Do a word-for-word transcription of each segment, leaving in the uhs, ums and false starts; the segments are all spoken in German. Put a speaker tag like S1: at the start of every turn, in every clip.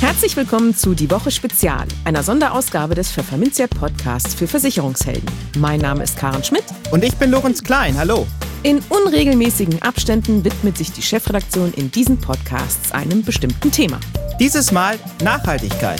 S1: Herzlich willkommen zu Die Woche Spezial, einer Sonderausgabe des Pfefferminzia Podcasts für Versicherungshelden. Mein Name ist Karen Schmidt.
S2: Und ich bin Lorenz Klein, hallo.
S1: In unregelmäßigen Abständen widmet sich die Chefredaktion in diesen Podcasts einem bestimmten Thema.
S2: Dieses Mal Nachhaltigkeit.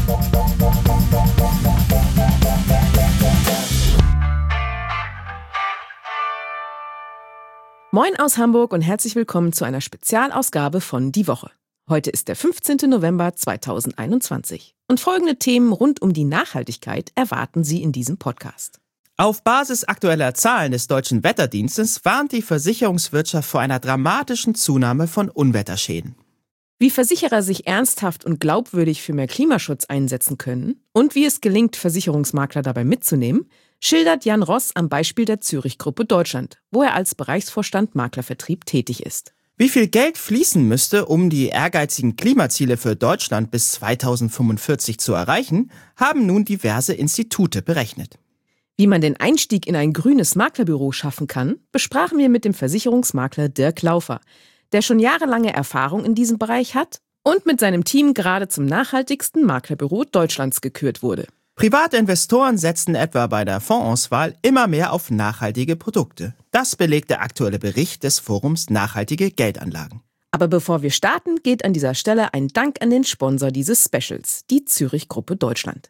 S1: Moin aus Hamburg und herzlich willkommen zu einer Spezialausgabe von Die Woche. Heute ist der fünfzehnten November zweitausendeinundzwanzig und folgende Themen rund um die Nachhaltigkeit erwarten Sie in diesem Podcast.
S2: Auf Basis aktueller Zahlen des Deutschen Wetterdienstes warnt die Versicherungswirtschaft vor einer dramatischen Zunahme von Unwetterschäden.
S1: Wie Versicherer sich ernsthaft und glaubwürdig für mehr Klimaschutz einsetzen können und wie es gelingt, Versicherungsmakler dabei mitzunehmen, schildert Jan Ross am Beispiel der Zürich Gruppe Deutschland, wo er als Bereichsvorstand Maklervertrieb tätig ist.
S2: Wie viel Geld fließen müsste, um die ehrgeizigen Klimaziele für Deutschland bis zweitausendfünfundvierzig zu erreichen, haben nun diverse Institute berechnet.
S1: Wie man den Einstieg in ein grünes Maklerbüro schaffen kann, besprachen wir mit dem Versicherungsmakler Dirk Laufer, der schon jahrelange Erfahrung in diesem Bereich hat und mit seinem Team gerade zum nachhaltigsten Maklerbüro Deutschlands gekürt wurde.
S2: Private Investoren setzen etwa bei der Fondsauswahl immer mehr auf nachhaltige Produkte. Das belegt der aktuelle Bericht des Forums Nachhaltige Geldanlagen.
S1: Aber bevor wir starten, geht an dieser Stelle ein Dank an den Sponsor dieses Specials, die Zürich Gruppe Deutschland.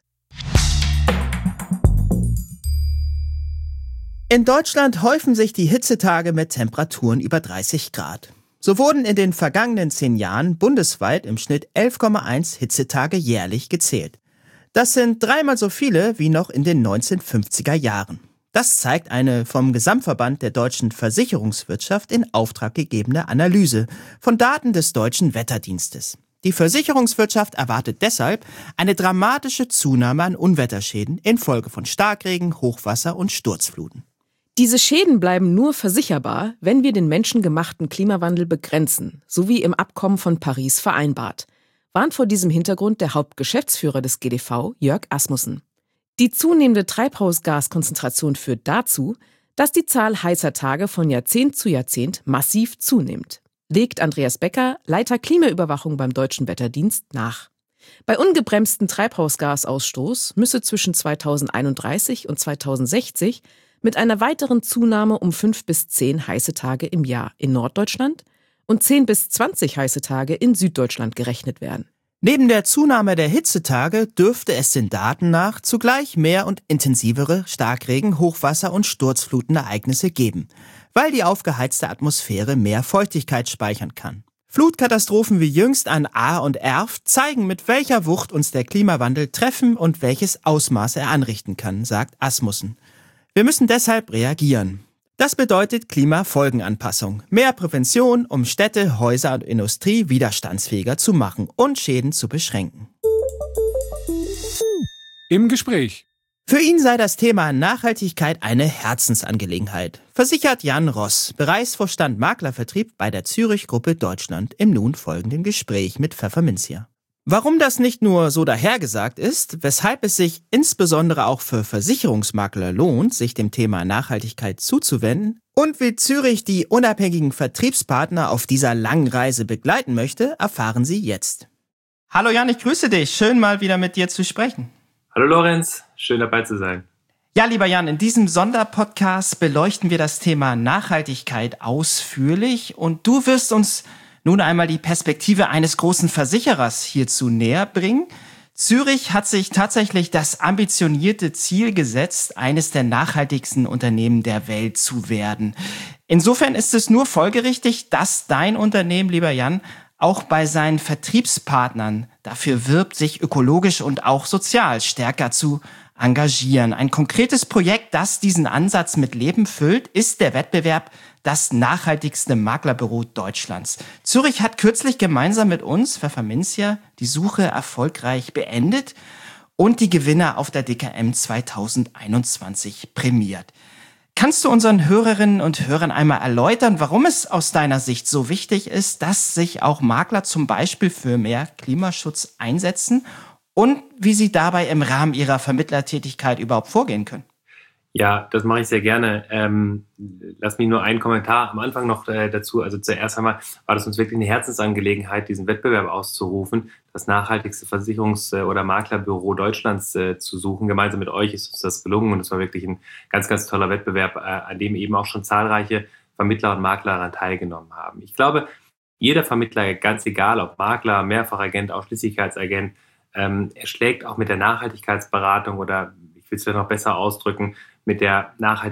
S2: In Deutschland häufen sich die Hitzetage mit Temperaturen über dreißig Grad. So wurden in den vergangenen zehn Jahren bundesweit im Schnitt elf Komma eins Hitzetage jährlich gezählt. Das sind dreimal so viele wie noch in den neunzehnhundertfünfziger Jahren. Das zeigt eine vom Gesamtverband der deutschen Versicherungswirtschaft in Auftrag gegebene Analyse von Daten des Deutschen Wetterdienstes. Die Versicherungswirtschaft erwartet deshalb eine dramatische Zunahme an Unwetterschäden infolge von Starkregen, Hochwasser und Sturzfluten.
S1: Diese Schäden bleiben nur versicherbar, wenn wir den menschengemachten Klimawandel begrenzen, so wie im Abkommen von Paris vereinbart, warnt vor diesem Hintergrund der Hauptgeschäftsführer des G D V, Jörg Asmussen. Die zunehmende Treibhausgaskonzentration führt dazu, dass die Zahl heißer Tage von Jahrzehnt zu Jahrzehnt massiv zunimmt, legt Andreas Becker, Leiter Klimaüberwachung beim Deutschen Wetterdienst, nach. Bei ungebremstem Treibhausgasausstoß müsse zwischen zweitausendeinunddreißig und zweitausendsechzig mit einer weiteren Zunahme um fünf bis zehn heiße Tage im Jahr in Norddeutschland und zehn bis zwanzig heiße Tage in Süddeutschland gerechnet werden.
S2: Neben der Zunahme der Hitzetage dürfte es den Daten nach zugleich mehr und intensivere Starkregen, Hochwasser und Sturzflutenereignisse geben, weil die aufgeheizte Atmosphäre mehr Feuchtigkeit speichern kann. Flutkatastrophen wie jüngst an Ahr und Erft zeigen, mit welcher Wucht uns der Klimawandel treffen und welches Ausmaß er anrichten kann, sagt Asmussen. Wir müssen deshalb reagieren. Das bedeutet Klimafolgenanpassung, mehr Prävention, um Städte, Häuser und Industrie widerstandsfähiger zu machen und Schäden zu beschränken.
S3: Im Gespräch.
S2: Für ihn sei das Thema Nachhaltigkeit eine Herzensangelegenheit, versichert Jan Ross, Bereichsvorstand Maklervertrieb bei der Zürich Gruppe Deutschland im nun folgenden Gespräch mit Pfefferminzia. Warum das nicht nur so dahergesagt ist, weshalb es sich insbesondere auch für Versicherungsmakler lohnt, sich dem Thema Nachhaltigkeit zuzuwenden und wie Zürich die unabhängigen Vertriebspartner auf dieser langen Reise begleiten möchte, erfahren Sie jetzt. Hallo Jan, ich grüße dich. Schön mal wieder mit dir zu sprechen.
S4: Hallo Lorenz, schön dabei zu sein.
S2: Ja, lieber Jan, in diesem Sonderpodcast beleuchten wir das Thema Nachhaltigkeit ausführlich und du wirst uns nun einmal die Perspektive eines großen Versicherers hierzu näher bringen. Zürich hat sich tatsächlich das ambitionierte Ziel gesetzt, eines der nachhaltigsten Unternehmen der Welt zu werden. Insofern ist es nur folgerichtig, dass dein Unternehmen, lieber Jan, auch bei seinen Vertriebspartnern dafür wirbt, sich ökologisch und auch sozial stärker zu engagieren. Ein konkretes Projekt, das diesen Ansatz mit Leben füllt, ist der Wettbewerb Das nachhaltigste Maklerbüro Deutschlands. Zürich hat kürzlich gemeinsam mit uns, Pfefferminzia, die Suche erfolgreich beendet und die Gewinner auf der D K M zweitausendeinundzwanzig prämiert. Kannst du unseren Hörerinnen und Hörern einmal erläutern, warum es aus deiner Sicht so wichtig ist, dass sich auch Makler zum Beispiel für mehr Klimaschutz einsetzen und wie sie dabei im Rahmen ihrer Vermittlertätigkeit überhaupt vorgehen können?
S4: Ja, das mache ich sehr gerne. Ähm, lass mich nur einen Kommentar am Anfang noch äh, dazu. Also zuerst einmal war das uns wirklich eine Herzensangelegenheit, diesen Wettbewerb auszurufen, das nachhaltigste Versicherungs- oder Maklerbüro Deutschlands äh, zu suchen. Gemeinsam mit euch ist uns das gelungen und es war wirklich ein ganz, ganz toller Wettbewerb, äh, an dem eben auch schon zahlreiche Vermittler und Makler daran teilgenommen haben. Ich glaube, jeder Vermittler, ganz egal ob Makler, Mehrfachagent, Ausschließlichkeitsagent, ähm, er schlägt auch mit der Nachhaltigkeitsberatung oder ich will es ja noch besser ausdrücken, mit der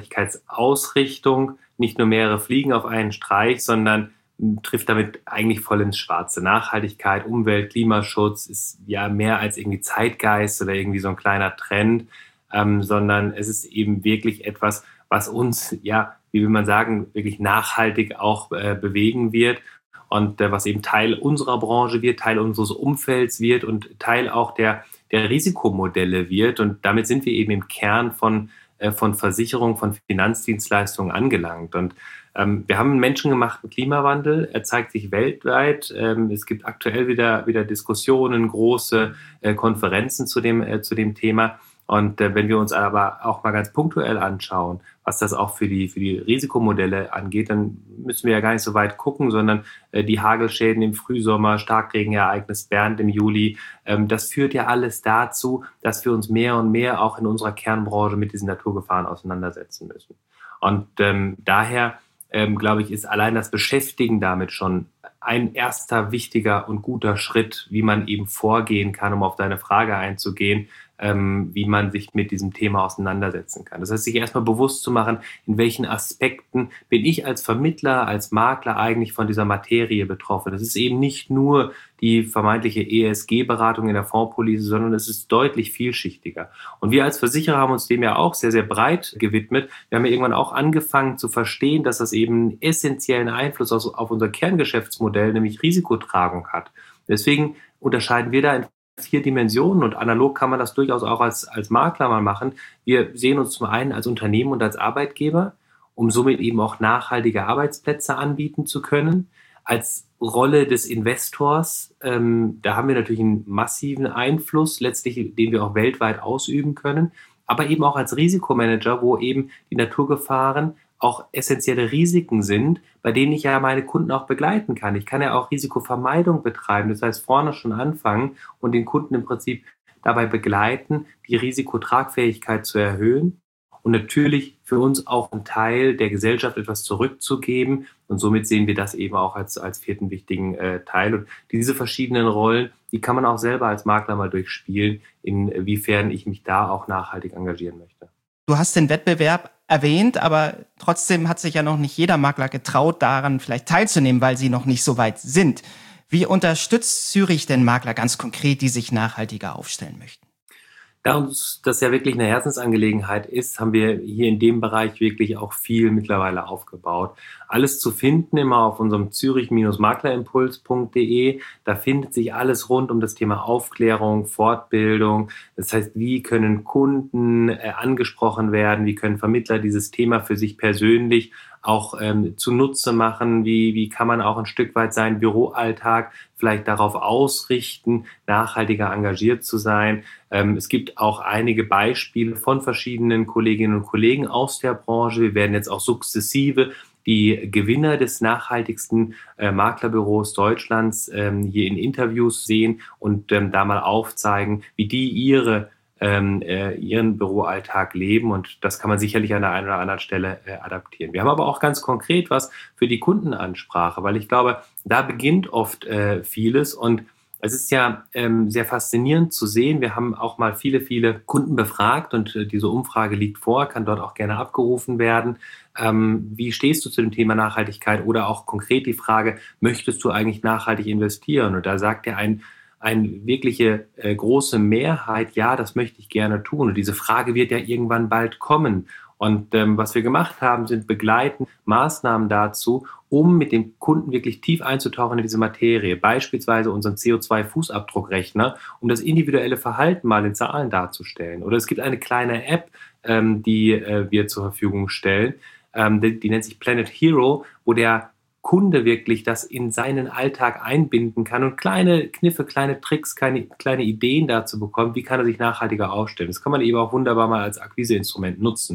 S4: Nachhaltigkeitsausrichtung nicht nur mehrere Fliegen auf einen Streich, sondern trifft damit eigentlich voll ins Schwarze. Nachhaltigkeit, Umwelt, Klimaschutz ist ja mehr als irgendwie Zeitgeist oder irgendwie so ein kleiner Trend, ähm, sondern es ist eben wirklich etwas, was uns, ja, wie will man sagen, wirklich nachhaltig auch äh, bewegen wird und äh, was eben Teil unserer Branche wird, Teil unseres Umfelds wird und Teil auch der, der Risikomodelle wird. Und damit sind wir eben im Kern von von Versicherung, von Finanzdienstleistungen angelangt. Und ähm, wir haben einen menschengemachten Klimawandel. Er zeigt sich weltweit. Ähm, es gibt aktuell wieder, wieder Diskussionen, große äh, Konferenzen zu dem, äh, zu dem Thema. Und äh, wenn wir uns aber auch mal ganz punktuell anschauen, was das auch für die, für die Risikomodelle angeht, dann müssen wir ja gar nicht so weit gucken, sondern äh, die Hagelschäden im Frühsommer, Starkregenereignis Bernd im Juli, ähm, das führt ja alles dazu, dass wir uns mehr und mehr auch in unserer Kernbranche mit diesen Naturgefahren auseinandersetzen müssen. Und ähm, daher, ähm, glaube ich, ist allein das Beschäftigen damit schon ein erster wichtiger und guter Schritt, wie man eben vorgehen kann, um auf deine Frage einzugehen, ähm, wie man sich mit diesem Thema auseinandersetzen kann. Das heißt, sich erstmal bewusst zu machen, in welchen Aspekten bin ich als Vermittler, als Makler eigentlich von dieser Materie betroffen. Das ist eben nicht nur die vermeintliche E S G-Beratung in der Fondspolice, sondern es ist deutlich vielschichtiger. Und wir als Versicherer haben uns dem ja auch sehr, sehr breit gewidmet. Wir haben ja irgendwann auch angefangen zu verstehen, dass das eben einen essentiellen Einfluss auf unser Kerngeschäftsmodell, nämlich Risikotragung hat. Deswegen unterscheiden wir da in vier Dimensionen und analog kann man das durchaus auch als, als Makler mal machen. Wir sehen uns zum einen als Unternehmen und als Arbeitgeber, um somit eben auch nachhaltige Arbeitsplätze anbieten zu können. Als Rolle des Investors, ähm, da haben wir natürlich einen massiven Einfluss, letztlich, den wir auch weltweit ausüben können, aber eben auch als Risikomanager, wo eben die Naturgefahren auch essentielle Risiken sind, bei denen ich ja meine Kunden auch begleiten kann. Ich kann ja auch Risikovermeidung betreiben, das heißt vorne schon anfangen und den Kunden im Prinzip dabei begleiten, die Risikotragfähigkeit zu erhöhen und natürlich für uns auch ein Teil der Gesellschaft etwas zurückzugeben und somit sehen wir das eben auch als, als vierten wichtigen äh, Teil. Und diese verschiedenen Rollen, die kann man auch selber als Makler mal durchspielen, inwiefern ich mich da auch nachhaltig engagieren möchte.
S2: Du hast den Wettbewerb erwähnt, aber trotzdem hat sich ja noch nicht jeder Makler getraut, daran vielleicht teilzunehmen, weil sie noch nicht so weit sind. Wie unterstützt Zürich denn Makler ganz konkret, die sich nachhaltiger aufstellen möchten?
S4: Da uns das ja wirklich eine Herzensangelegenheit ist, haben wir hier in dem Bereich wirklich auch viel mittlerweile aufgebaut. Alles zu finden immer auf unserem zürich maklerimpuls punkt de. Da findet sich alles rund um das Thema Aufklärung, Fortbildung. Das heißt, wie können Kunden äh, angesprochen werden? Wie können Vermittler dieses Thema für sich persönlich auch ähm, zunutze machen? Wie, wie kann man auch ein Stück weit seinen Büroalltag vielleicht darauf ausrichten, nachhaltiger engagiert zu sein? Ähm, es gibt auch einige Beispiele von verschiedenen Kolleginnen und Kollegen aus der Branche. Wir werden jetzt auch sukzessive die Gewinner des nachhaltigsten äh, Maklerbüros Deutschlands ähm, hier in Interviews sehen und ähm, da mal aufzeigen, wie die ihre ähm, äh, ihren Büroalltag leben und das kann man sicherlich an der einen oder anderen Stelle äh, adaptieren. Wir haben aber auch ganz konkret was für die Kundenansprache, weil ich glaube, da beginnt oft äh, vieles und es ist ja ähm, sehr faszinierend zu sehen. Wir haben auch mal viele, viele Kunden befragt und äh, diese Umfrage liegt vor, kann dort auch gerne abgerufen werden. Ähm, wie stehst du zu dem Thema Nachhaltigkeit oder auch konkret die Frage, möchtest du eigentlich nachhaltig investieren? Und da sagt ja ein, eine wirkliche äh, große Mehrheit, ja, das möchte ich gerne tun. Und diese Frage wird ja irgendwann bald kommen. Und ähm, was wir gemacht haben, sind begleitende Maßnahmen dazu, um mit dem Kunden wirklich tief einzutauchen in diese Materie. Beispielsweise unseren C O zwei Fußabdruckrechner, um das individuelle Verhalten mal in Zahlen darzustellen. Oder es gibt eine kleine App, ähm, die äh, wir zur Verfügung stellen. Ähm, die, die nennt sich Planet Hero, wo der Kunde wirklich das in seinen Alltag einbinden kann und kleine Kniffe, kleine Tricks, kleine, kleine Ideen dazu bekommt, wie kann er sich nachhaltiger aufstellen. Das kann man eben auch wunderbar mal als Akquiseinstrument nutzen.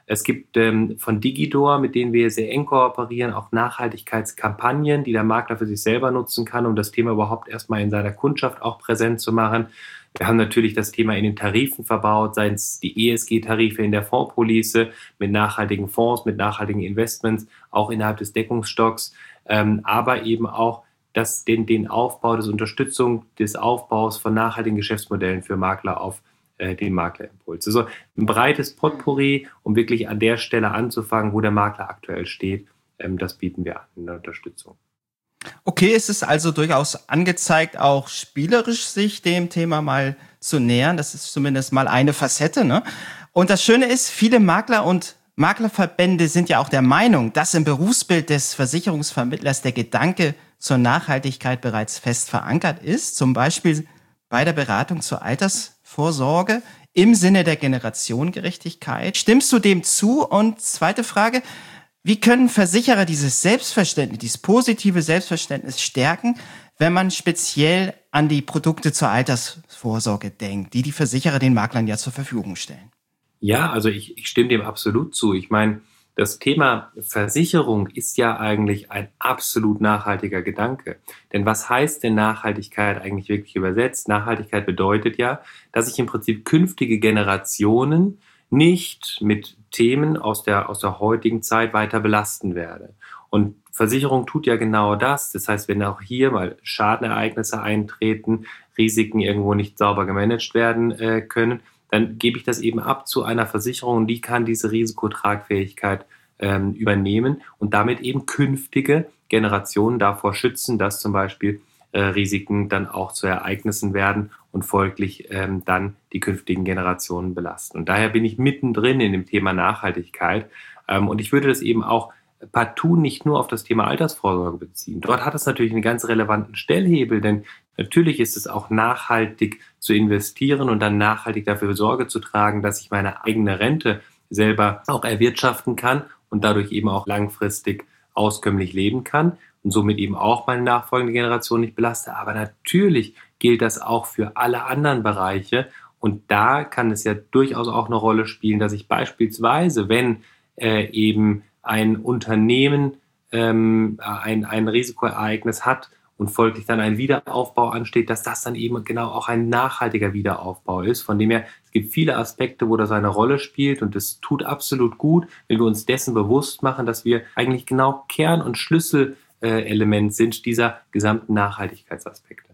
S4: Es gibt ähm, von Digidor, mit denen wir sehr eng kooperieren, auch Nachhaltigkeitskampagnen, die der Makler für sich selber nutzen kann, um das Thema überhaupt erstmal in seiner Kundschaft auch präsent zu machen. Wir haben natürlich das Thema in den Tarifen verbaut, seien es die E S G-Tarife in der Fondspolice, mit nachhaltigen Fonds, mit nachhaltigen Investments, auch innerhalb des Deckungsstocks, ähm, aber eben auch das, den, den Aufbau, das Unterstützung des Aufbaus von nachhaltigen Geschäftsmodellen für Makler auf äh, den Maklerimpuls. Also ein breites Potpourri, um wirklich an der Stelle anzufangen, wo der Makler aktuell steht. Ähm, das bieten wir an in der Unterstützung.
S2: Okay, es ist also durchaus angezeigt, auch spielerisch sich dem Thema mal zu nähern. Das ist zumindest mal eine Facette, ne? Und das Schöne ist, viele Makler und Maklerverbände sind ja auch der Meinung, dass im Berufsbild des Versicherungsvermittlers der Gedanke zur Nachhaltigkeit bereits fest verankert ist, zum Beispiel bei der Beratung zur Altersvorsorge im Sinne der Generationengerechtigkeit. Stimmst du dem zu? Und zweite Frage, wie können Versicherer dieses Selbstverständnis, dieses positive Selbstverständnis stärken, wenn man speziell an die Produkte zur Altersvorsorge denkt, die die Versicherer den Maklern ja zur Verfügung stellen?
S4: Ja, also ich, ich stimme dem absolut zu. Ich meine, das Thema Versicherung ist ja eigentlich ein absolut nachhaltiger Gedanke. Denn was heißt denn Nachhaltigkeit eigentlich wirklich übersetzt? Nachhaltigkeit bedeutet ja, dass ich im Prinzip künftige Generationen nicht mit Themen aus der, aus der heutigen Zeit weiter belasten werde. Und Versicherung tut ja genau das. Das heißt, wenn auch hier mal Schadenereignisse eintreten, Risiken irgendwo nicht sauber gemanagt werden äh, können, dann gebe ich das eben ab zu einer Versicherung und die kann diese Risikotragfähigkeit ähm, übernehmen und damit eben künftige Generationen davor schützen, dass zum Beispiel äh, Risiken dann auch zu Ereignissen werden und folglich ähm, dann die künftigen Generationen belasten. Und daher bin ich mittendrin in dem Thema Nachhaltigkeit ähm, und ich würde das eben auch partout nicht nur auf das Thema Altersvorsorge beziehen. Dort hat es natürlich einen ganz relevanten Stellhebel, denn natürlich ist es auch nachhaltig zu investieren und dann nachhaltig dafür Sorge zu tragen, dass ich meine eigene Rente selber auch erwirtschaften kann und dadurch eben auch langfristig auskömmlich leben kann und somit eben auch meine nachfolgende Generation nicht belaste. Aber natürlich gilt das auch für alle anderen Bereiche und da kann es ja durchaus auch eine Rolle spielen, dass ich beispielsweise, wenn äh, eben ein Unternehmen ähm, ein, ein Risikoereignis hat und folglich dann ein Wiederaufbau ansteht, dass das dann eben genau auch ein nachhaltiger Wiederaufbau ist. Von dem her, es gibt viele Aspekte, wo das eine Rolle spielt und es tut absolut gut, wenn wir uns dessen bewusst machen, dass wir eigentlich genau Kern- und Schlüsselelement sind dieser gesamten Nachhaltigkeitsaspekte.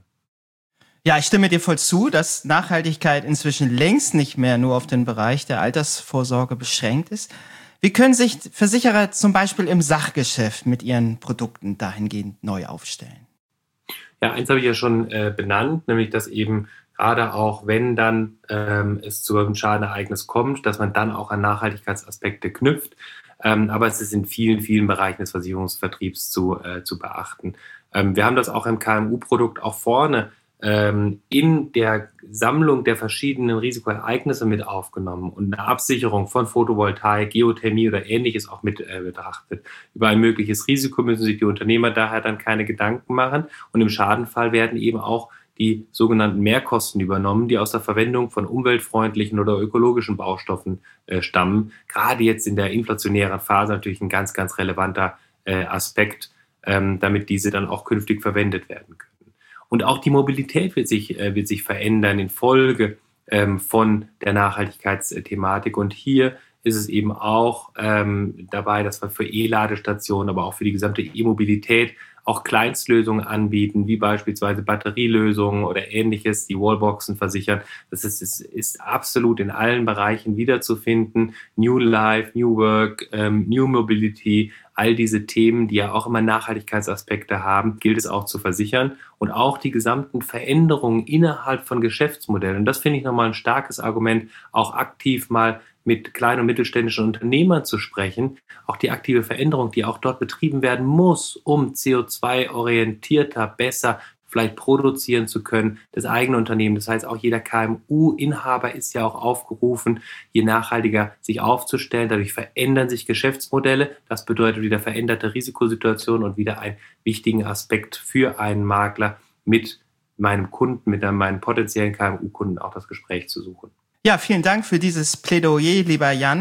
S2: Ja, ich stimme dir voll zu, dass Nachhaltigkeit inzwischen längst nicht mehr nur auf den Bereich der Altersvorsorge beschränkt ist. Wie können sich Versicherer zum Beispiel im Sachgeschäft mit ihren Produkten dahingehend neu aufstellen?
S4: Ja, eins habe ich ja schon äh, benannt, nämlich dass eben gerade auch, wenn dann ähm, es zu einem Schadenereignis kommt, dass man dann auch an Nachhaltigkeitsaspekte knüpft. Ähm, aber es ist in vielen, vielen Bereichen des Versicherungsvertriebs zu, äh, zu beachten. Ähm, wir haben das auch im K M U-Produkt auch vorne ähm, in der Sammlung der verschiedenen Risikoereignisse mit aufgenommen und eine Absicherung von Photovoltaik, Geothermie oder Ähnliches auch mit äh, betrachtet. Über ein mögliches Risiko müssen sich die Unternehmer daher dann keine Gedanken machen und im Schadenfall werden eben auch die sogenannten Mehrkosten übernommen, die aus der Verwendung von umweltfreundlichen oder ökologischen Baustoffen äh, stammen. Gerade jetzt in der inflationären Phase natürlich ein ganz, ganz relevanter äh, Aspekt, ähm, damit diese dann auch künftig verwendet werden können. Und auch die Mobilität wird sich, äh, wird sich verändern infolge ähm, von der Nachhaltigkeitsthematik. Und hier ist es eben auch ähm, dabei, dass wir für E-Ladestationen, aber auch für die gesamte E-Mobilität auch Kleinstlösungen anbieten, wie beispielsweise Batterielösungen oder Ähnliches, die Wallboxen versichern. Das ist, ist, ist absolut in allen Bereichen wiederzufinden. New Life, New Work, ähm, New Mobility, all diese Themen, die ja auch immer Nachhaltigkeitsaspekte haben, gilt es auch zu versichern. Und auch die gesamten Veränderungen innerhalb von Geschäftsmodellen. Und das finde ich nochmal ein starkes Argument, auch aktiv mal mit kleinen und mittelständischen Unternehmern zu sprechen. Auch die aktive Veränderung, die auch dort betrieben werden muss, um C O zwei orientierter, besser vielleicht produzieren zu können, das eigene Unternehmen. Das heißt, auch jeder K M U-Inhaber ist ja auch aufgerufen, je nachhaltiger sich aufzustellen. Dadurch verändern sich Geschäftsmodelle. Das bedeutet wieder veränderte Risikosituationen und wieder einen wichtigen Aspekt für einen Makler, mit meinem Kunden, mit meinen potenziellen K M U-Kunden auch das Gespräch zu suchen.
S2: Ja, vielen Dank für dieses Plädoyer, lieber Jan.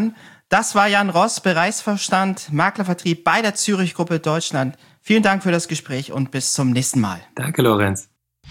S2: Das war Jan Ross, Bereichsvorstand, Maklervertrieb bei der Zürich Gruppe Deutschland. Vielen Dank für das Gespräch und bis zum nächsten Mal.
S4: Danke, Lorenz.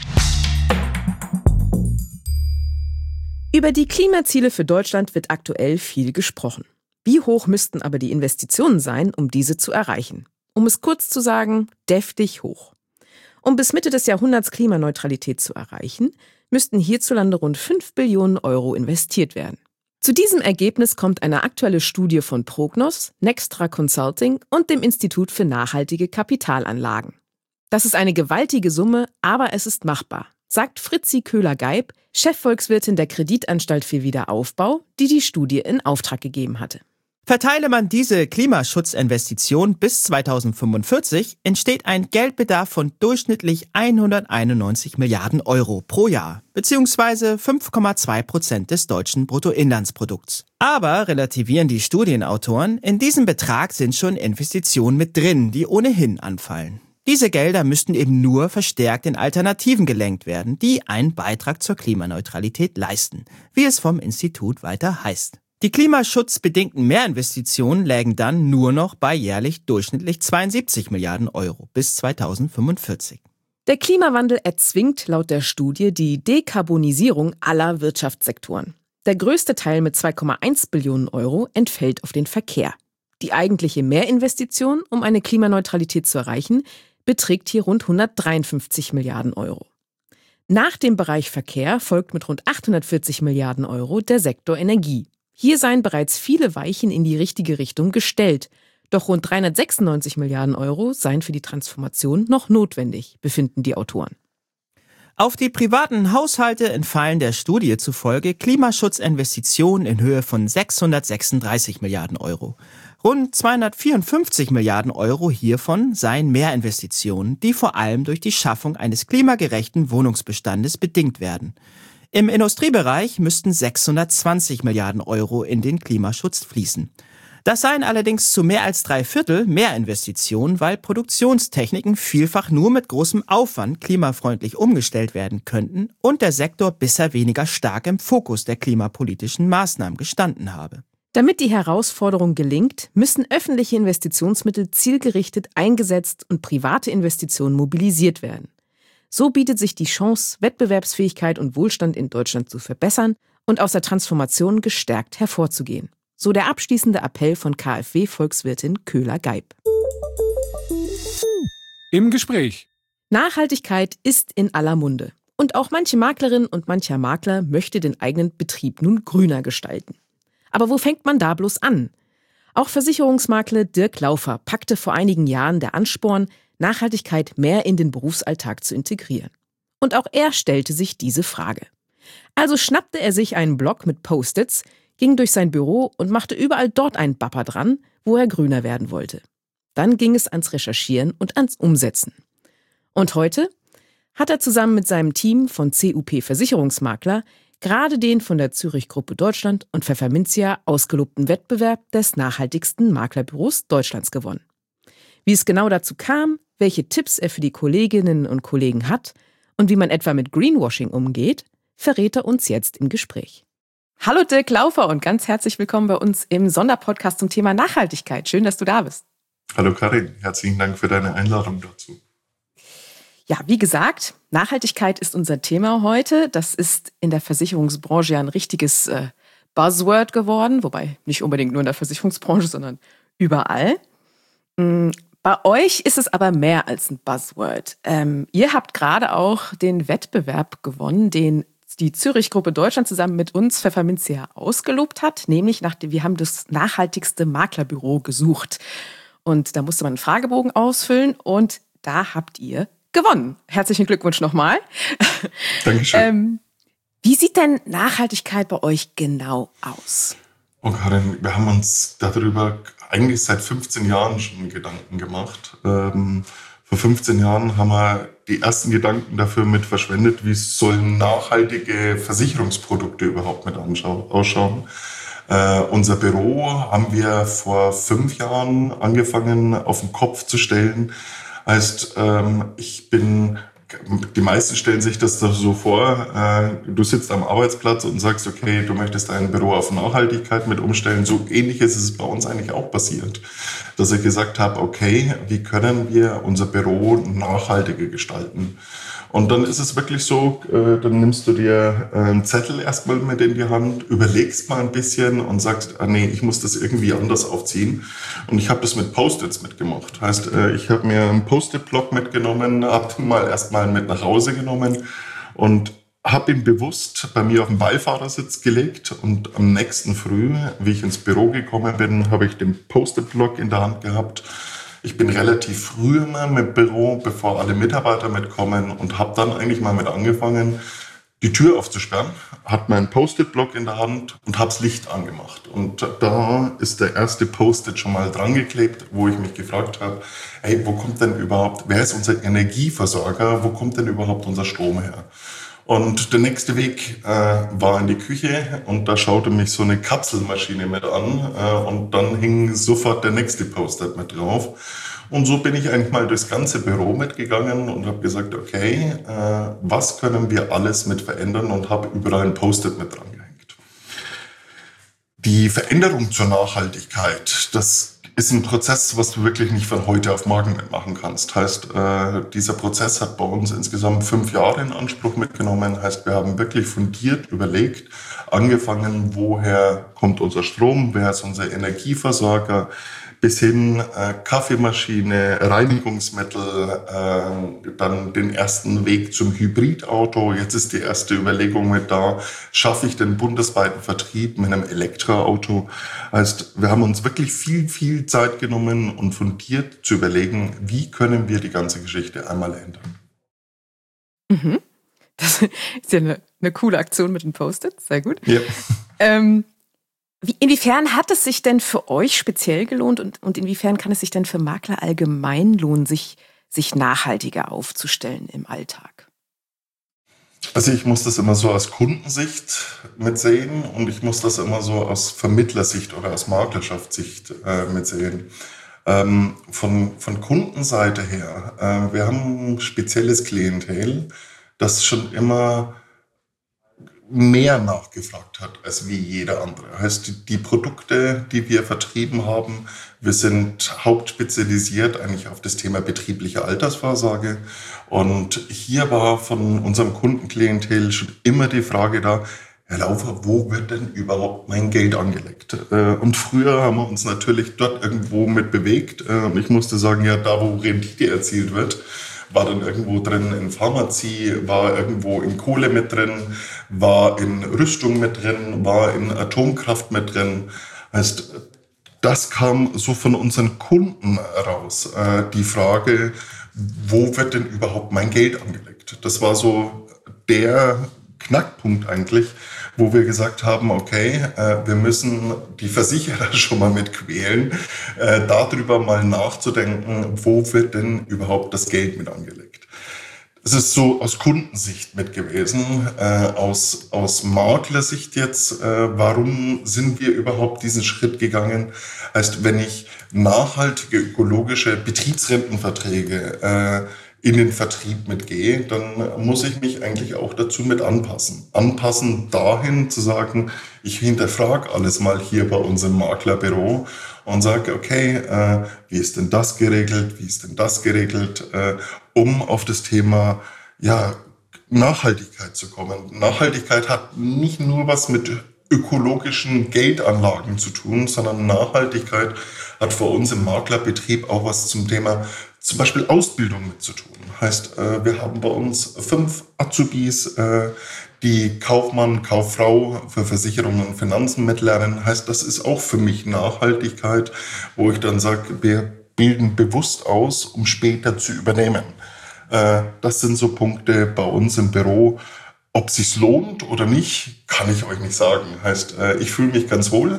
S1: Über die Klimaziele für Deutschland wird aktuell viel gesprochen. Wie hoch müssten aber die Investitionen sein, um diese zu erreichen? Um es kurz zu sagen, deftig hoch. Um bis Mitte des Jahrhunderts Klimaneutralität zu erreichen, müssten hierzulande rund fünf Billionen Euro investiert werden. Zu diesem Ergebnis kommt eine aktuelle Studie von Prognos, Nextra Consulting und dem Institut für nachhaltige Kapitalanlagen. Das ist eine gewaltige Summe, aber es ist machbar, sagt Fritzi Köhler-Geib, Chefvolkswirtin der Kreditanstalt für Wiederaufbau, die die Studie in Auftrag gegeben hatte.
S2: Verteile man diese Klimaschutzinvestition bis zweitausendfünfundvierzig, entsteht ein Geldbedarf von durchschnittlich hunderteinundneunzig Milliarden Euro pro Jahr, beziehungsweise fünf Komma zwei Prozent des deutschen Bruttoinlandsprodukts. Aber, relativieren die Studienautoren, in diesem Betrag sind schon Investitionen mit drin, die ohnehin anfallen. Diese Gelder müssten eben nur verstärkt in Alternativen gelenkt werden, die einen Beitrag zur Klimaneutralität leisten, wie es vom Institut weiter heißt. Die klimaschutzbedingten Mehrinvestitionen lägen dann nur noch bei jährlich durchschnittlich zweiundsiebzig Milliarden Euro bis zweitausendfünfundvierzig.
S1: Der Klimawandel erzwingt laut der Studie die Dekarbonisierung aller Wirtschaftssektoren. Der größte Teil mit zwei Komma eins Billionen Euro entfällt auf den Verkehr. Die eigentliche Mehrinvestition, um eine Klimaneutralität zu erreichen, beträgt hier rund hundertdreiundfünfzig Milliarden Euro. Nach dem Bereich Verkehr folgt mit rund achthundertvierzig Milliarden Euro der Sektor Energie. Hier seien bereits viele Weichen in die richtige Richtung gestellt. Doch rund dreihundertsechsundneunzig Milliarden Euro seien für die Transformation noch notwendig, befinden die Autoren.
S2: Auf die privaten Haushalte entfallen der Studie zufolge Klimaschutzinvestitionen in Höhe von sechshundertsechsunddreißig Milliarden Euro. Rund zweihundertvierundfünfzig Milliarden Euro hiervon seien Mehrinvestitionen, die vor allem durch die Schaffung eines klimagerechten Wohnungsbestandes bedingt werden. Im Industriebereich müssten sechshundertzwanzig Milliarden Euro in den Klimaschutz fließen. Das seien allerdings zu mehr als drei Viertel Mehrinvestitionen, weil Produktionstechniken vielfach nur mit großem Aufwand klimafreundlich umgestellt werden könnten und der Sektor bisher weniger stark im Fokus der klimapolitischen Maßnahmen gestanden habe.
S1: Damit die Herausforderung gelingt, müssen öffentliche Investitionsmittel zielgerichtet eingesetzt und private Investitionen mobilisiert werden. So bietet sich die Chance, Wettbewerbsfähigkeit und Wohlstand in Deutschland zu verbessern und aus der Transformation gestärkt hervorzugehen. So der abschließende Appell von KfW-Volkswirtin Köhler-Geib.
S3: Im Gespräch.
S1: Nachhaltigkeit ist in aller Munde. Und auch manche Maklerin und mancher Makler möchte den eigenen Betrieb nun grüner gestalten. Aber wo fängt man da bloß an? Auch Versicherungsmakler Dirk Laufer packte vor einigen Jahren der Ansporn, Nachhaltigkeit mehr in den Berufsalltag zu integrieren. Und auch er stellte sich diese Frage. Also schnappte er sich einen Block mit Post-its, ging durch sein Büro und machte überall dort einen Bapper dran, wo er grüner werden wollte. Dann ging es ans Recherchieren und ans Umsetzen. Und heute hat er zusammen mit seinem Team von C U P Versicherungsmakler gerade den von der Zürich Gruppe Deutschland und Pfefferminzia ausgelobten Wettbewerb des nachhaltigsten Maklerbüros Deutschlands gewonnen. Wie es genau dazu kam, welche Tipps er für die Kolleginnen und Kollegen hat und wie man etwa mit Greenwashing umgeht, verrät er uns jetzt im Gespräch. Hallo Dirk Laufer und ganz herzlich willkommen bei uns im Sonderpodcast zum Thema Nachhaltigkeit. Schön, dass du da bist.
S5: Hallo Karin, herzlichen Dank für deine Einladung dazu.
S1: Ja, wie gesagt, Nachhaltigkeit ist unser Thema heute. Das ist in der Versicherungsbranche ja ein richtiges äh, Buzzword geworden, wobei nicht unbedingt nur in der Versicherungsbranche, sondern überall. Mhm. Bei euch ist es aber mehr als ein Buzzword. Ähm, ihr habt gerade auch den Wettbewerb gewonnen, den die Zürich Gruppe Deutschland zusammen mit uns Pfefferminzia ausgelobt hat, nämlich nach dem, wir haben das nachhaltigste Maklerbüro gesucht. Und da musste man einen Fragebogen ausfüllen und da habt ihr gewonnen. Herzlichen Glückwunsch nochmal.
S5: Dankeschön.
S1: ähm, wie sieht denn Nachhaltigkeit bei euch genau aus?
S5: Oh Karin, wir haben uns darüber eigentlich seit fünfzehn Jahren schon Gedanken gemacht. Ähm, vor fünfzehn Jahren haben wir die ersten Gedanken dafür mit verschwendet, wie sollen nachhaltige Versicherungsprodukte überhaupt mit anschauen, ausschauen. Äh, unser Büro haben wir vor fünf Jahren angefangen auf den Kopf zu stellen. Heißt, ähm, ich bin die meisten stellen sich das so vor, äh, du sitzt am Arbeitsplatz und sagst, okay, du möchtest dein Büro auf Nachhaltigkeit mit umstellen. So ähnlich ist es bei uns eigentlich auch passiert, dass ich gesagt habe, okay, wie können wir unser Büro nachhaltiger gestalten? Und dann ist es wirklich so, äh, dann nimmst du dir äh, einen Zettel erstmal mit in die Hand, überlegst mal ein bisschen und sagst, ah nee, ich muss das irgendwie anders aufziehen. Und ich habe das mit Post-its mitgemacht. Heißt, äh, ich habe mir einen Post-it-Block mitgenommen, habe den mal erstmal mit nach Hause genommen und habe ihn bewusst bei mir auf den Beifahrersitz gelegt. Und am nächsten Früh, wie ich ins Büro gekommen bin, habe ich den Post-it-Block in der Hand gehabt. Ich bin relativ früh immer mit Büro, bevor alle Mitarbeiter mitkommen und habe dann eigentlich mal mit angefangen, die Tür aufzusperren, hat meinen Post-it-Block in der Hand und habe das Licht angemacht. Und da ist der erste Post-it schon mal dran geklebt, wo ich mich gefragt habe, hey, wo kommt denn überhaupt, wer ist unser Energieversorger, wo kommt denn überhaupt unser Strom her? Und der nächste Weg äh, war in die Küche und da schaute mich so eine Kapselmaschine mit an äh, und dann hing sofort der nächste Post-it mit drauf. Und so bin ich eigentlich mal durchs ganze Büro mitgegangen und habe gesagt, okay, äh, was können wir alles mit verändern und habe überall ein Post-it mit dran gehängt. Die Veränderung zur Nachhaltigkeit, das ist ein Prozess, was du wirklich nicht von heute auf morgen mitmachen kannst. Heißt, äh, dieser Prozess hat bei uns insgesamt fünf Jahre in Anspruch mitgenommen. Heißt, wir haben wirklich fundiert überlegt, angefangen, woher kommt unser Strom, wer ist unser Energieversorger, bis hin äh, Kaffeemaschine, Reinigungsmittel, äh, dann den ersten Weg zum Hybridauto. Jetzt ist die erste Überlegung mit da, schaffe ich den bundesweiten Vertrieb mit einem Elektroauto? Heißt, wir haben uns wirklich viel, viel Zeit genommen und fundiert zu überlegen, wie können wir die ganze Geschichte einmal ändern.
S1: Mhm. Das ist ja eine, eine coole Aktion mit den Post-its, sehr gut.
S5: Ja.
S1: Ähm, Wie, inwiefern hat es sich denn für euch speziell gelohnt und, und inwiefern kann es sich denn für Makler allgemein lohnen, sich, sich nachhaltiger aufzustellen im Alltag?
S5: Also ich muss das immer so aus Kundensicht mitsehen und ich muss das immer so aus Vermittlersicht oder aus Maklerschaftssicht äh, mitsehen. Ähm, von, von Kundenseite her, äh, wir haben ein spezielles Klientel, das schon immer mehr nachgefragt hat als wie jeder andere. Heißt, die, die Produkte, die wir vertrieben haben, wir sind hauptspezialisiert eigentlich auf das Thema betriebliche Altersvorsorge. Und hier war von unserem Kundenklientel schon immer die Frage da, Herr Laufer, wo wird denn überhaupt mein Geld angelegt? Und früher haben wir uns natürlich dort irgendwo mit bewegt. Und ich musste sagen, ja, da wo Rendite erzielt wird, war dann irgendwo drin in Pharmazie, war irgendwo in Kohle mit drin, war in Rüstung mit drin, war in Atomkraft mit drin. Heißt, das kam so von unseren Kunden raus. Äh, die Frage, wo wird denn überhaupt mein Geld angelegt? Das war so der Knackpunkt eigentlich, wo wir gesagt haben, okay, äh, wir müssen die Versicherer schon mal mit quälen, äh, darüber mal nachzudenken, wo wird denn überhaupt das Geld mit angelegt. Es ist so aus Kundensicht mit gewesen, äh, aus, aus Maklersicht jetzt, äh, warum sind wir überhaupt diesen Schritt gegangen? Heißt, wenn ich nachhaltige ökologische Betriebsrentenverträge äh, in den Vertrieb mitgehe, dann muss ich mich eigentlich auch dazu mit anpassen. Anpassen dahin zu sagen, ich hinterfrage alles mal hier bei uns im Maklerbüro und sage, okay, äh, wie ist denn das geregelt, wie ist denn das geregelt, äh, um auf das Thema ja, Nachhaltigkeit zu kommen. Nachhaltigkeit hat nicht nur was mit ökologischen Geldanlagen zu tun, sondern Nachhaltigkeit hat für uns im Maklerbetrieb auch was zum Thema zum Beispiel Ausbildung mit zu tun. Heißt, wir haben bei uns fünf Azubis, die Kaufmann, Kauffrau für Versicherungen und Finanzen mitlernen. Heißt, das ist auch für mich Nachhaltigkeit, wo ich dann sage, wir bilden bewusst aus, um später zu übernehmen. Das sind so Punkte bei uns im Büro. Ob es sich lohnt oder nicht, kann ich euch nicht sagen. Heißt, ich fühle mich ganz wohl.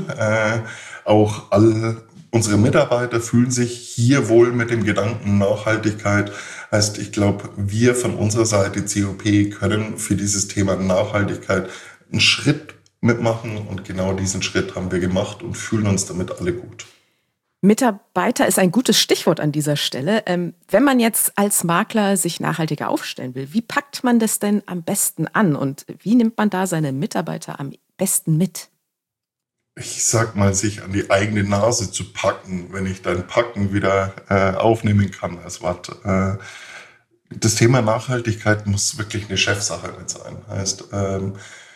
S5: Auch alle unsere Mitarbeiter fühlen sich hier wohl mit dem Gedanken Nachhaltigkeit. Heißt, ich glaube, wir von unserer Seite C O P können für dieses Thema Nachhaltigkeit einen Schritt mitmachen und genau diesen Schritt haben wir gemacht und fühlen uns damit alle gut.
S1: Mitarbeiter ist ein gutes Stichwort an dieser Stelle. Ähm, wenn man jetzt als Makler sich nachhaltiger aufstellen will, wie packt man das denn am besten an und wie nimmt man da seine Mitarbeiter am besten mit?
S5: Ich sag mal, sich an die eigene Nase zu packen, wenn ich dann Packen wieder äh, aufnehmen kann als Wort. Äh, das Thema Nachhaltigkeit muss wirklich eine Chefsache mit sein. Heißt, ähm,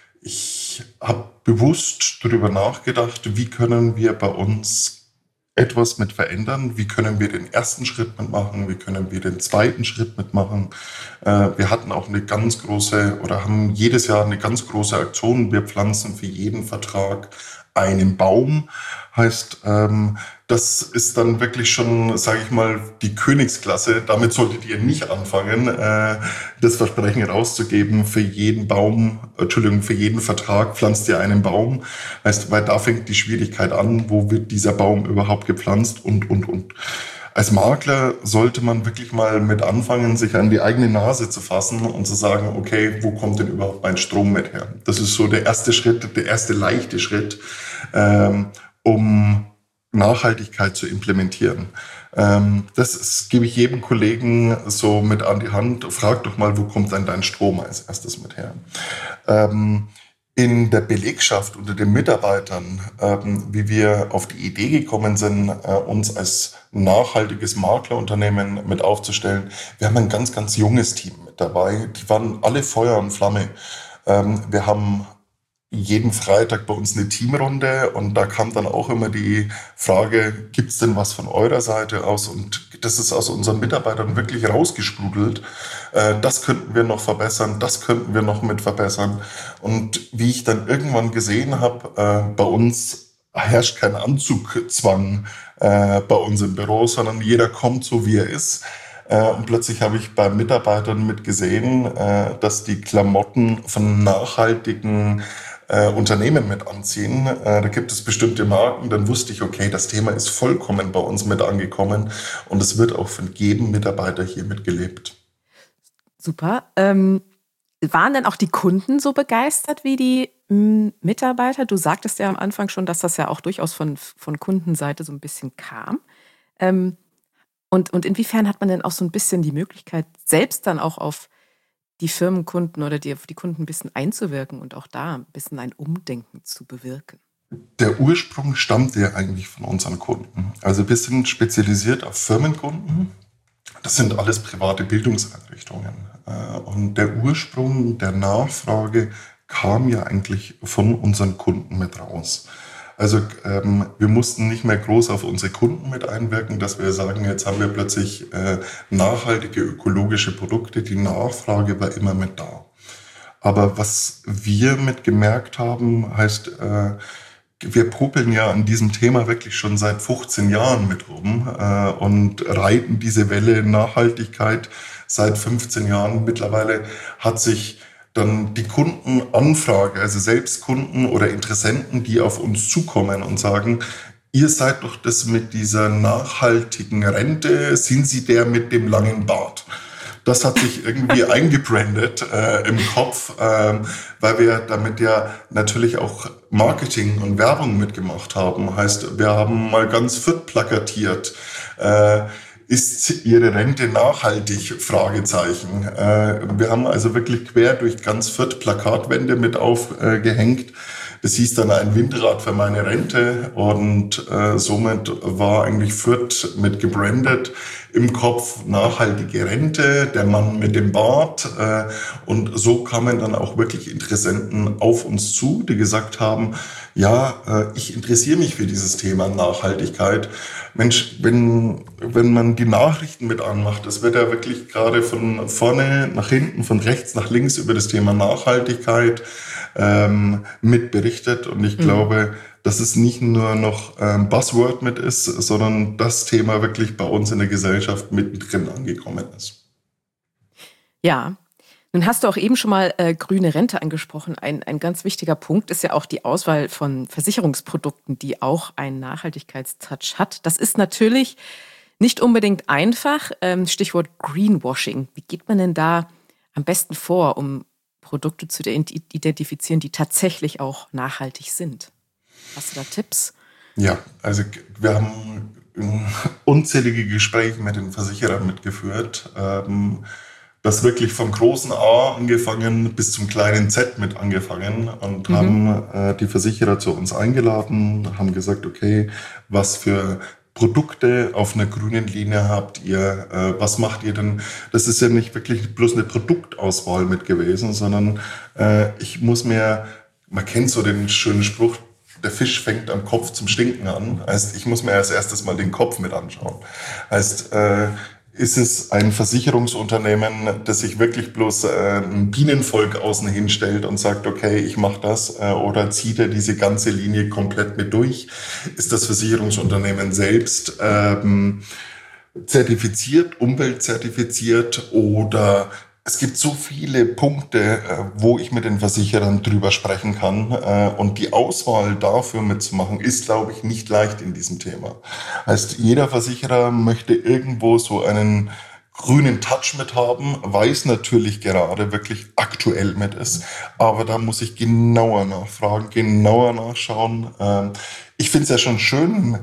S5: ich habe bewusst darüber nachgedacht, wie können wir bei uns etwas mit verändern, wie können wir den ersten Schritt mitmachen, wie können wir den zweiten Schritt mitmachen. Äh, wir hatten auch eine ganz große oder haben jedes Jahr eine ganz große Aktion. Wir pflanzen für jeden Vertrag einen Baum. Heißt, ähm, das ist dann wirklich schon, sage ich mal, die Königsklasse. Damit solltet ihr nicht anfangen, äh, das Versprechen rauszugeben, für jeden Baum, Entschuldigung, für jeden Vertrag pflanzt ihr einen Baum. Heißt, weil da fängt die Schwierigkeit an, wo wird dieser Baum überhaupt gepflanzt und, und, und. Als Makler sollte man wirklich mal mit anfangen, sich an die eigene Nase zu fassen und zu sagen, okay, wo kommt denn überhaupt mein Strom mit her? Das ist so der erste Schritt, der erste leichte Schritt, ähm, um Nachhaltigkeit zu implementieren. Ähm, das ist, gebe ich jedem Kollegen so mit an die Hand. Frag doch mal, wo kommt denn dein Strom als erstes mit her? Ähm, in der Belegschaft unter den Mitarbeitern, ähm, wie wir auf die Idee gekommen sind, äh, uns als nachhaltiges Maklerunternehmen mit aufzustellen. Wir haben ein ganz, ganz junges Team mit dabei. Die waren alle Feuer und Flamme. Ähm, wir haben jeden Freitag bei uns eine Teamrunde und da kam dann auch immer die Frage, gibt's denn was von eurer Seite aus? Und das ist aus unseren Mitarbeitern wirklich rausgesprudelt. Äh, das könnten wir noch verbessern, das könnten wir noch mit verbessern. Und wie ich dann irgendwann gesehen habe, äh, bei uns herrscht kein Anzugzwang äh, bei uns im Büro, sondern jeder kommt so, wie er ist. Äh, und plötzlich habe ich bei Mitarbeitern mitgesehen, äh, dass die Klamotten von nachhaltigen äh, Unternehmen mit anziehen. Äh, da gibt es bestimmte Marken. Dann wusste ich, okay, das Thema ist vollkommen bei uns mit angekommen und es wird auch von jedem Mitarbeiter hier mitgelebt.
S1: Super. Ähm, waren denn auch die Kunden so begeistert wie die m, Mitarbeiter? Du sagtest ja am Anfang schon, dass das ja auch durchaus von, von Kundenseite so ein bisschen kam. Ähm, und, und inwiefern hat man denn auch so ein bisschen die Möglichkeit, selbst dann auch auf die Firmenkunden oder die, auf die Kunden ein bisschen einzuwirken und auch da ein bisschen ein Umdenken zu bewirken?
S5: Der Ursprung stammt ja eigentlich von unseren Kunden. Also wir sind spezialisiert auf Firmenkunden. Das sind alles private Bildungseinrichtungen. Und der Ursprung der Nachfrage kam ja eigentlich von unseren Kunden mit raus. Also ähm, wir mussten nicht mehr groß auf unsere Kunden mit einwirken, dass wir sagen, jetzt haben wir plötzlich äh, nachhaltige ökologische Produkte. Die Nachfrage war immer mit da. Aber was wir mit gemerkt haben, heißt, äh, wir popeln ja an diesem Thema wirklich schon seit fünfzehn Jahren mit rum äh, und reiten diese Welle Nachhaltigkeit seit fünfzehn Jahren. Mittlerweile hat sich dann die Kundenanfrage, also selbst Kunden oder Interessenten, die auf uns zukommen und sagen, ihr seid doch das mit dieser nachhaltigen Rente, sind Sie der mit dem langen Bart? Das hat sich irgendwie eingebrandet äh, im Kopf, äh, weil wir damit ja natürlich auch Marketing und Werbung mitgemacht haben. Heißt, wir haben mal ganz fit plakatiert, äh, ist Ihre Rente nachhaltig? Fragezeichen. Äh, wir haben also wirklich quer durch ganz Fürth Plakatwände mit aufgehängt. Äh, das hieß dann ein Windrad für meine Rente und äh, somit war eigentlich Fürth mit gebrandet im Kopf nachhaltige Rente, der Mann mit dem Bart. Äh, und so kamen dann auch wirklich Interessenten auf uns zu, die gesagt haben, ja, äh, ich interessiere mich für dieses Thema Nachhaltigkeit. Mensch, wenn, wenn man die Nachrichten mit anmacht, das wird ja wirklich gerade von vorne nach hinten, von rechts nach links über das Thema Nachhaltigkeit ähm, mitberichtet. Und ich mhm. glaube, dass es nicht nur noch ein Buzzword mit ist, sondern das Thema wirklich bei uns in der Gesellschaft mittendrin angekommen ist.
S1: Ja, nun hast du auch eben schon mal äh, grüne Rente angesprochen. Ein, ein ganz wichtiger Punkt ist ja auch die Auswahl von Versicherungsprodukten, die auch einen Nachhaltigkeitstouch hat. Das ist natürlich nicht unbedingt einfach. Ähm, Stichwort Greenwashing. Wie geht man denn da am besten vor, um Produkte zu identifizieren, die tatsächlich auch nachhaltig sind? Hast du da Tipps?
S5: Ja, also wir haben unzählige Gespräche mit den Versicherern mitgeführt. Ähm, das wirklich vom großen A angefangen bis zum kleinen Z mit angefangen und mhm. haben äh, die Versicherer zu uns eingeladen, haben gesagt, okay, was für Produkte auf einer grünen Linie habt ihr, äh, was macht ihr denn? Das ist ja nicht wirklich bloß eine Produktauswahl mit gewesen, sondern äh, ich muss mir, man kennt so den schönen Spruch, der Fisch fängt am Kopf zum Stinken an. Heißt, ich muss mir als erstes mal den Kopf mit anschauen. Heißt, äh, ist es ein Versicherungsunternehmen, das sich wirklich bloß äh, ein Bienenvolk außen hinstellt und sagt, okay, ich mache das, äh, oder zieht er diese ganze Linie komplett mit durch? Ist das Versicherungsunternehmen selbst ähm, zertifiziert, umweltzertifiziert, oder es gibt so viele Punkte, wo ich mit den Versicherern drüber sprechen kann. Und die Auswahl dafür mitzumachen, ist, glaube ich, nicht leicht in diesem Thema. Heißt, jeder Versicherer möchte irgendwo so einen grünen Touch mit haben, weiß natürlich gerade wirklich aktuell mit ist. Aber da muss ich genauer nachfragen, genauer nachschauen. Ich finde es ja schon schön,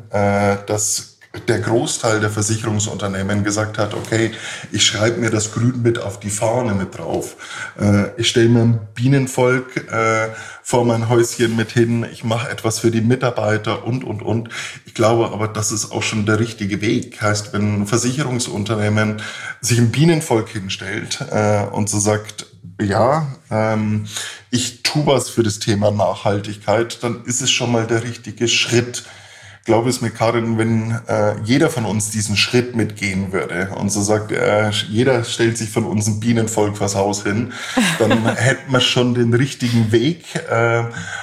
S5: dass der Großteil der Versicherungsunternehmen gesagt hat, okay, ich schreibe mir das Grün mit auf die Fahne mit drauf. Äh, ich stelle mir ein Bienenvolk äh, vor mein Häuschen mit hin, ich mache etwas für die Mitarbeiter und, und, und. Ich glaube aber, das ist auch schon der richtige Weg. Heißt, wenn ein Versicherungsunternehmen sich ein Bienenvolk hinstellt äh, und so sagt, ja, ähm, ich tue was für das Thema Nachhaltigkeit, dann ist es schon mal der richtige Schritt. Ich glaube es mir, Karin, wenn äh, jeder von uns diesen Schritt mitgehen würde und so sagt, äh, jeder stellt sich von uns ein Bienenvolk vors Haus hin, dann hätten wir schon den richtigen Weg. Äh,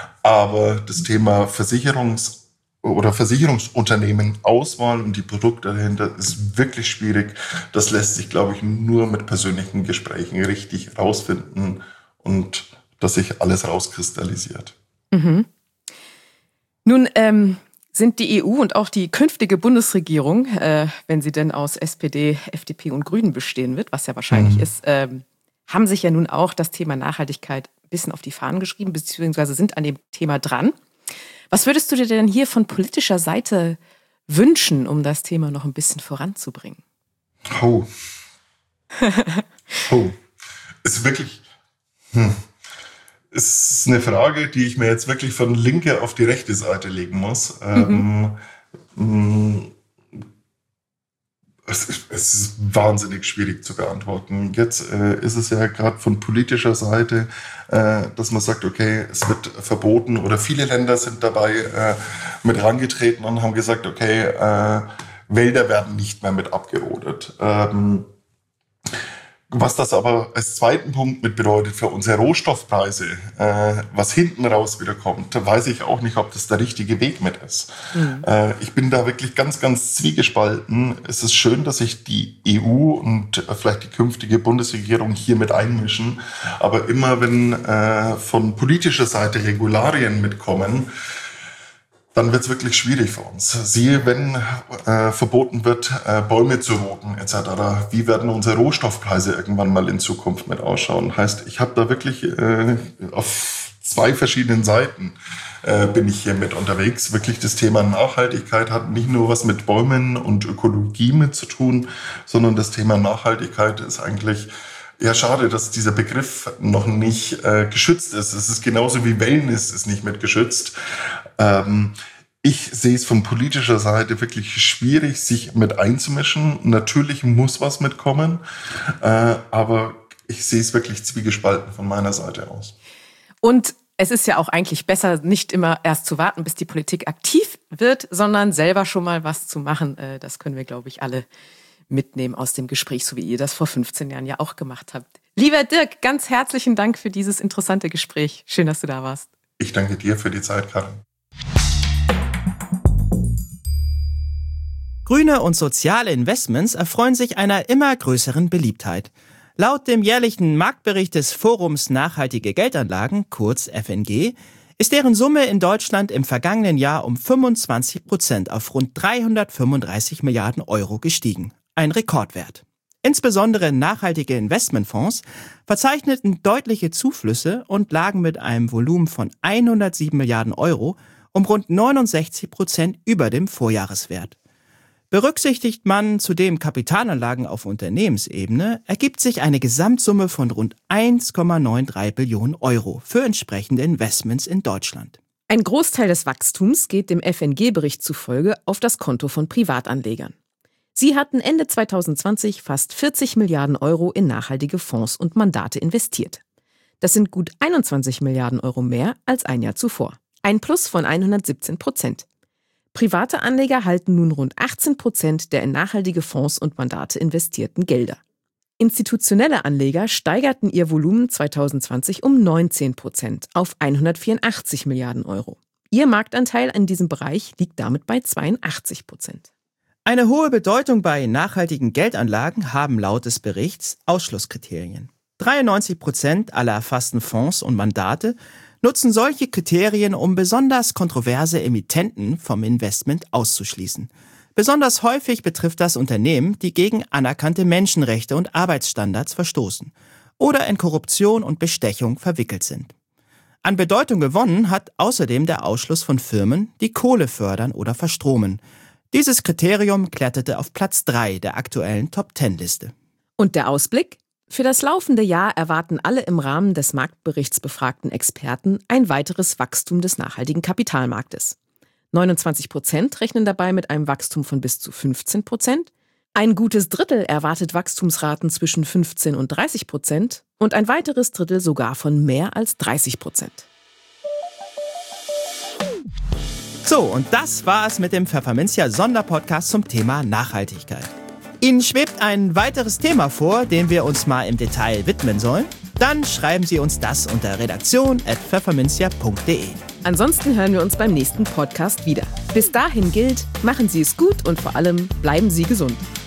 S5: aber das Thema Versicherungs- oder Versicherungsunternehmen Auswahl und die Produkte dahinter ist wirklich schwierig. Das lässt sich, glaube ich, nur mit persönlichen Gesprächen richtig rausfinden und dass sich alles rauskristallisiert.
S1: Mhm. Nun, ähm, sind die E U und auch die künftige Bundesregierung, äh, wenn sie denn aus S P D, F D P und Grünen bestehen wird, was ja wahrscheinlich mhm. ist, ähm, haben sich ja nun auch das Thema Nachhaltigkeit ein bisschen auf die Fahnen geschrieben, beziehungsweise sind an dem Thema dran. Was würdest du dir denn hier von politischer Seite wünschen, um das Thema noch ein bisschen voranzubringen?
S5: Oh. Oh. Ist wirklich... Hm. Ist eine Frage, die ich mir jetzt wirklich von linke auf die rechte Seite legen muss. Mhm. Ähm, es, ist, es ist wahnsinnig schwierig zu beantworten. Jetzt äh, ist es ja gerade von politischer Seite, äh, dass man sagt, okay, es wird verboten, oder viele Länder sind dabei äh, mit rangetreten und haben gesagt, okay, äh, Wälder werden nicht mehr mit abgerodet. Ähm, Was das aber als zweiten Punkt mit bedeutet für unsere Rohstoffpreise, äh, was hinten raus wieder kommt, weiß ich auch nicht, ob das der richtige Weg mit ist. Mhm. Äh, ich bin da wirklich ganz, ganz zwiegespalten. Es ist schön, dass sich die E U und vielleicht die künftige Bundesregierung hier mit einmischen. Aber immer wenn äh, von politischer Seite Regularien mitkommen, dann wird es wirklich schwierig für uns. Siehe, wenn äh, verboten wird, äh, Bäume zu roden et cetera. Wie werden unsere Rohstoffpreise irgendwann mal in Zukunft mit ausschauen? Heißt, ich habe da wirklich äh, auf zwei verschiedenen Seiten äh, bin ich hier mit unterwegs. Wirklich das Thema Nachhaltigkeit hat nicht nur was mit Bäumen und Ökologie mit zu tun, sondern das Thema Nachhaltigkeit ist eigentlich... Ja, schade, dass dieser Begriff noch nicht äh, geschützt ist. Es ist genauso wie Wellness ist nicht mit geschützt. Ähm, ich sehe es von politischer Seite wirklich schwierig, sich mit einzumischen. Natürlich muss was mitkommen, äh, aber ich sehe es wirklich zwiegespalten von meiner Seite aus.
S1: Und es ist ja auch eigentlich besser, nicht immer erst zu warten, bis die Politik aktiv wird, sondern selber schon mal was zu machen. Äh, das können wir, glaube ich, alle mitnehmen aus dem Gespräch, so wie ihr das vor fünfzehn Jahren ja auch gemacht habt. Lieber Dirk, ganz herzlichen Dank für dieses interessante Gespräch. Schön, dass du da warst.
S5: Ich danke dir für die Zeit, Karin.
S2: Grüne und soziale Investments erfreuen sich einer immer größeren Beliebtheit. Laut dem jährlichen Marktbericht des Forums Nachhaltige Geldanlagen, kurz F N G, ist deren Summe in Deutschland im vergangenen Jahr um fünfundzwanzig Prozent auf rund dreihundertfünfunddreißig Milliarden Euro gestiegen. Ein Rekordwert. Insbesondere nachhaltige Investmentfonds verzeichneten deutliche Zuflüsse und lagen mit einem Volumen von hundertsieben Milliarden Euro um rund neunundsechzig Prozent über dem Vorjahreswert. Berücksichtigt man zudem Kapitalanlagen auf Unternehmensebene, ergibt sich eine Gesamtsumme von rund eins Komma dreiundneunzig Billionen Euro für entsprechende Investments in Deutschland.
S1: Ein Großteil des Wachstums geht dem F N G-Bericht zufolge auf das Konto von Privatanlegern. Sie hatten Ende zweitausendzwanzig fast vierzig Milliarden Euro in nachhaltige Fonds und Mandate investiert. Das sind gut einundzwanzig Milliarden Euro mehr als ein Jahr zuvor. Ein Plus von hundertsiebzehn Prozent. Private Anleger halten nun rund achtzehn Prozent der in nachhaltige Fonds und Mandate investierten Gelder. Institutionelle Anleger steigerten ihr Volumen zweitausendzwanzig um neunzehn Prozent auf hundertvierundachtzig Milliarden Euro. Ihr Marktanteil in diesem Bereich liegt damit bei zweiundachtzig Prozent.
S2: Eine hohe Bedeutung bei nachhaltigen Geldanlagen haben laut des Berichts Ausschlusskriterien. dreiundneunzig Prozent aller erfassten Fonds und Mandate nutzen solche Kriterien, um besonders kontroverse Emittenten vom Investment auszuschließen. Besonders häufig betrifft das Unternehmen, die gegen anerkannte Menschenrechte und Arbeitsstandards verstoßen oder in Korruption und Bestechung verwickelt sind. An Bedeutung gewonnen hat außerdem der Ausschluss von Firmen, die Kohle fördern oder verstromen. Dieses Kriterium kletterte auf Platz drei der aktuellen Top-Zehn-Liste.
S1: Und der Ausblick? Für das laufende Jahr erwarten alle im Rahmen des Marktberichts befragten Experten ein weiteres Wachstum des nachhaltigen Kapitalmarktes. neunundzwanzig Prozent rechnen dabei mit einem Wachstum von bis zu fünfzehn Prozent. Ein gutes Drittel erwartet Wachstumsraten zwischen fünfzehn und dreißig Prozent und ein weiteres Drittel sogar von mehr als dreißig Prozent.
S2: So, und das war es mit dem Pfefferminzia Sonderpodcast zum Thema Nachhaltigkeit. Ihnen schwebt ein weiteres Thema vor, dem wir uns mal im Detail widmen sollen? Dann schreiben Sie uns das unter redaktion at pfefferminzia punkt de.
S1: Ansonsten hören wir uns beim nächsten Podcast wieder. Bis dahin gilt, machen Sie es gut und vor allem bleiben Sie gesund.